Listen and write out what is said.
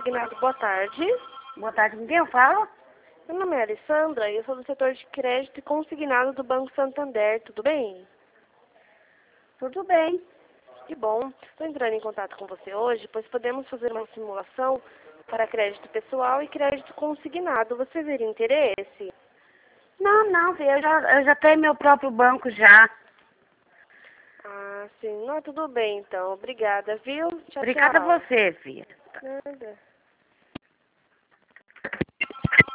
Consignado, boa tarde. Boa tarde, com quem eu falo? Meu nome é Alessandra e eu sou do setor de crédito e consignado do Banco Santander, tudo bem? Tudo bem. Que bom. Estou entrando em contato com você hoje, pois podemos fazer uma simulação para crédito pessoal e crédito consignado. Você veria interesse? Não, filha, eu já tenho meu próprio banco já. Ah, sim. Não, tudo bem, então. Obrigada, viu? Tchau, Obrigada tchau. a você, filha. Nada.